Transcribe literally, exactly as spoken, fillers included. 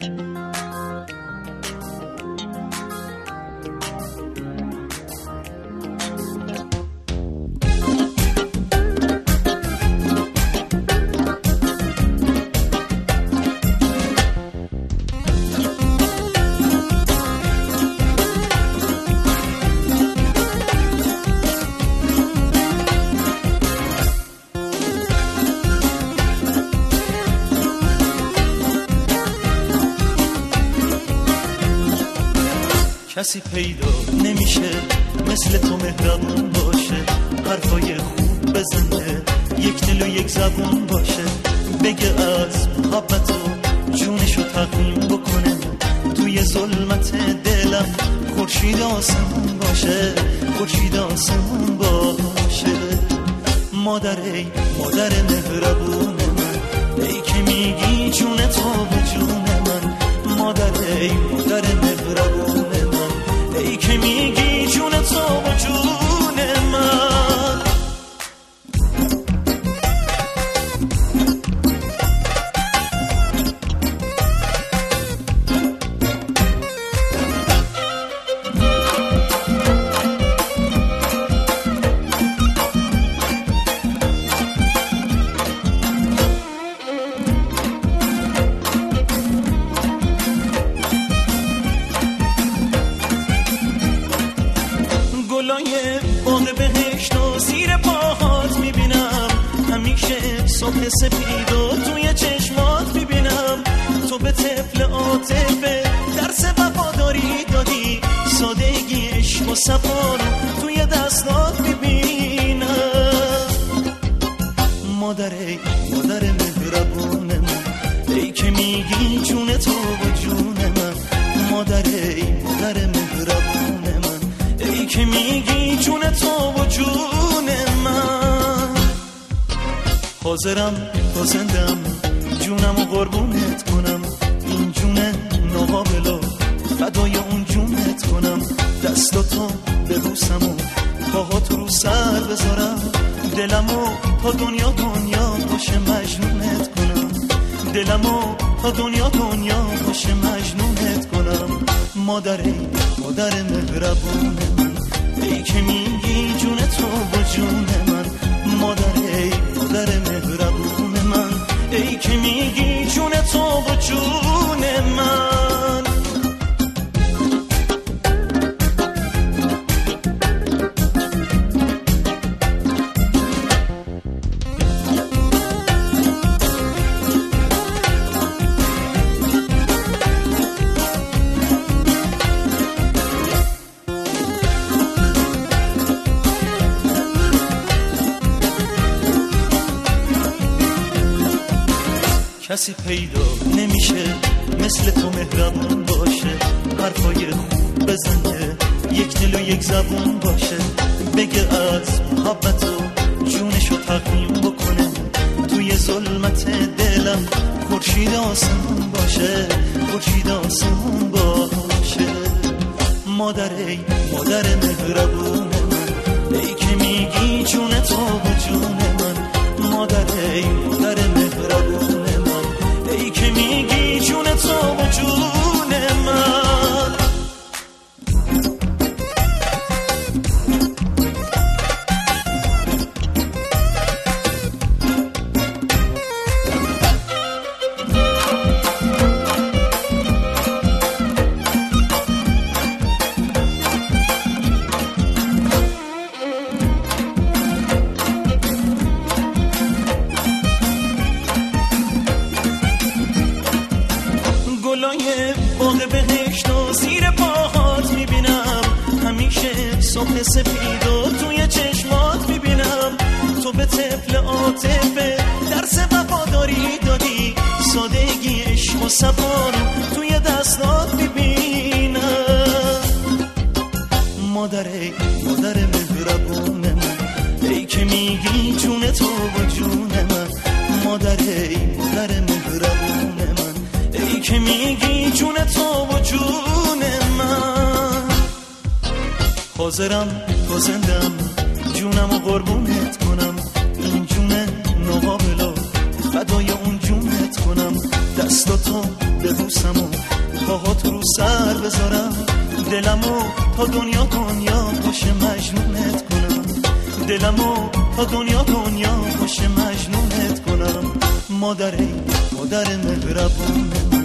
کسی پیدا نمیشه مثل تو مهربون باشه، حرفای خوب بزنه، یک دل و یک زبون باشه، بگه از محبت و جونشو تقدیم بکنه، توی ظلمت دلم خورشید آسمون باشه، خورشید آسمون باشه. مادر ای مادر مهربون من، ای که میگی جون تو و جون من، مادر ای مادر مهربون من، ای که میگی جون تو و جون من. گلای باغ بهشت و زیر پاهات میبینم، همیشه صبح سپیدو توی چشمات میبینم، تو به طفل عاطفه درس وفاداری دادی، سادگی عشق و صفا رو توی دستات میبینم. مادر ای مادر مهربون من، ای که میگی جون تو و جون من، مادر ای مادر مهربون من، ای که میگی جون تو و جون من. حاضرم تا زندم جونم و قربونت کنم، این جون ناقابلو فدای اون جونت کنم، دستاتو ببوسم و پاهات رو سر بذارم، دلمو تا دنیا دنیا باشه مجنونت کنم، دلمو تا دنیا دنیا باشه مجنونت کنم. مادر ای مادر مهربون من، ای که میگی جون تو و جون من، مادر ای مادر مهربون من، ای که میگی جون تو و جون من. کسی پیدا نمیشه مثل تو مهربون باشه، حرفای خوب بزنه، یک دل و یک زبون باشه، بگه از محبت و جونشو تقدیم بکنه، توی ظلمت دلم خورشید آسمون باشه، خورشید آسمون باشه. مادر ای مادر مهربون من، ای که میگی جون تو و جون من، مادر ای مادر مهربون من، ای که میگی جون تو و جون من. گلای باغ بهشت و زیر پاهات میبینم، همیشه صبح سپیدو توی چشمات میبینم، تو به طفل عاطفه درس وفاداری دادی، سادگی عشق و صفا رو توی دستات میبینم. مادر ای مادر مهربون من، ای که میگی جون تو و جون من، مادر ای مادر مهربون من، ای که میگی جون تو و جون من. حاضرم تا زندم جونم و قربونت کنم، این جون ناقابلو فدای اون جونت کنم، دستاتو ببوسم و پاهات رو سر بذارم، دلمو تا دنیا دنیا باشه مجنونت کنم، دلمو تا دنیا دنیا باشه مجنونت کنم. مادر ای مادر مهربون من،